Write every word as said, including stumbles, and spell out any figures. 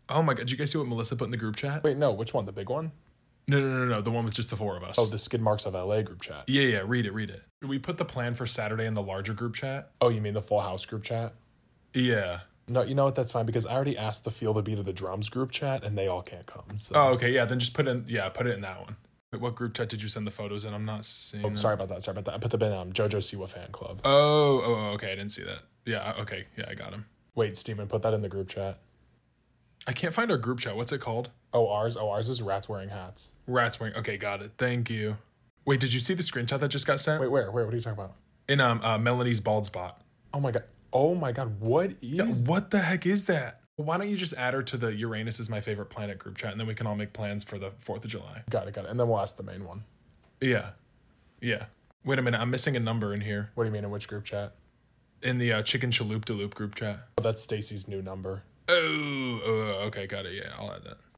Oh my god, did you guys see what Melissa put in the group chat? Wait, no, which one? The big one? No, no, no, no, the one with just the four of us. Oh, the Skid Marks of L A group chat. Yeah, yeah, read it, read it. We put the plan for Saturday in the larger group chat. Oh, you mean the Full House group chat? Yeah. No, you know what? That's fine because I already asked the Feel the Beat of the Drums group chat and they all can't come. So. Oh, okay, yeah, then just put in, yeah, put it in that one. Wait, what group chat did you send the photos in? I'm not seeing Oh, that. sorry about that. Sorry about that. I put them in um, JoJo Siwa fan club. Oh, oh, okay, I didn't see that. Yeah, okay, yeah, I got him. Wait, Steven, put that in the group chat. I can't find our group chat. What's it called? Oh, ours? Oh, ours is Rats Wearing Hats. Rats wearing. Okay, got it. Thank you. Wait, did you see the screenshot that just got sent? Wait, where? Where? What are you talking about? In um uh, Melanie's bald spot. Oh my god. Oh my god. What is? Yeah, what the heck is that? Why don't you just add her to the Uranus is my favorite planet group chat, and then we can all make plans for the Fourth of July. Got it. Got it. And then we'll ask the main one. Yeah, yeah. Wait a minute, I'm missing a number in here. What do you mean in which group chat? In the uh, Chicken Chaloop Daloop group chat. Oh, that's Stacy's new number. Oh, oh, okay, got it. Yeah, I'll add that.